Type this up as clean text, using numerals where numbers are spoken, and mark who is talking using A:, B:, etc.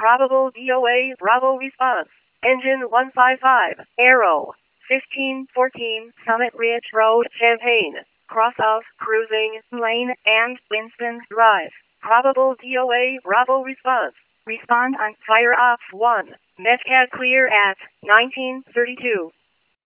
A: Probable DOA Bravo response. Engine 155, Aero. 1514 Summit Ridge Road, Champaign. Cross of Cruising Lane and Winston Drive. Probable DOA Bravo response. Respond on fire off 1. Metcad clear at 1932.